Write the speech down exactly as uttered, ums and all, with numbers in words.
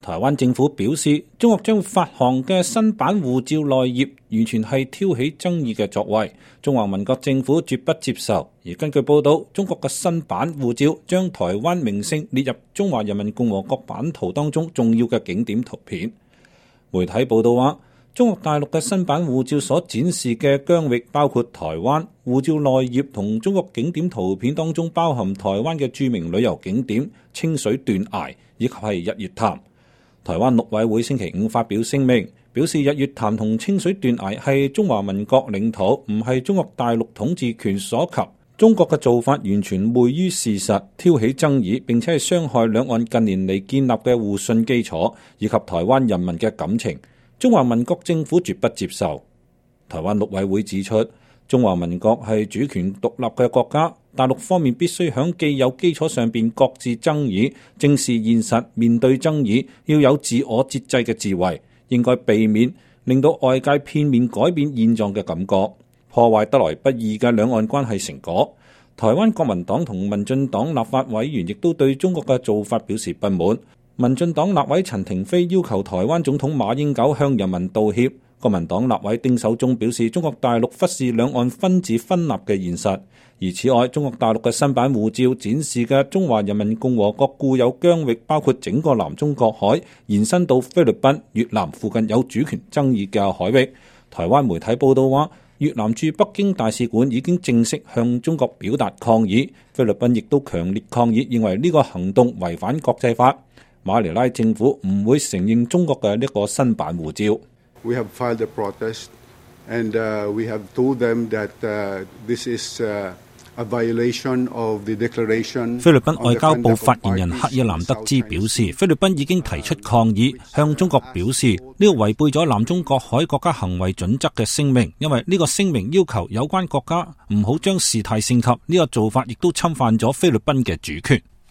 台灣政府表示，中國將發行嘅新版護照內頁完全係挑起爭議嘅作為，中華民國政府絕不接受。而根據報道，中國嘅新版護照將台灣名勝列入中華人民共和國版圖當中重要嘅景點圖片。媒體報道話，中國大陸嘅新版護照所展示嘅疆域包括台灣，護照內頁同中國景點圖片當中包含台灣嘅著名旅遊景點清水斷崖以及係日月潭。台灣陸委會星期五發表聲明，表示日月潭同清水斷崖係中華民國領土，唔係中國大陸統治權所及。中國嘅做法完全昧於事實，挑起爭議，並且係傷害兩岸近年嚟建立嘅互信基礎以及台灣人民嘅感情。中華民國政府絕不接受。台灣陸委會指出，中華民國係主權獨立嘅國家，大陸方面必須喺既有基礎上邊擱置爭議，正視現實，面對爭議要有自我節制嘅智慧，應該避免令到外界片面改變現狀嘅感覺，破壞得來不易嘅兩岸關係成果。台灣國民黨同民進黨立法委員亦都對中國嘅做法表示不滿。民進黨立委陳亭妃要求台灣總統馬英九向人民道歉。國民黨立委丁守中表示，中國大陸忽視兩岸分治分立嘅現實。而此外，中國大陸嘅新版護照展示嘅中華人民共和國固有疆域包括整個南中國海，延伸到菲律賓、越南附近有主權爭議嘅海域。台灣媒體報道話，越南駐北京大使館已經正式向中國表達抗議，菲律賓亦都強烈抗議，認為呢個行動違反國際法。馬尼拉政府唔會承認中國嘅呢個新版護照。 We have filed a protest, and uh, we have told them that uh, this is uh, a violation of the declaration. 菲律賓外交部發言人克爾南德茲表示，菲律賓已經提出抗議，向中國表示呢個違背咗南中國海國家行為準則嘅聲明，因為呢個聲明要求有關國家唔好將事態升級，呢個做法亦都侵犯咗菲律賓嘅主權。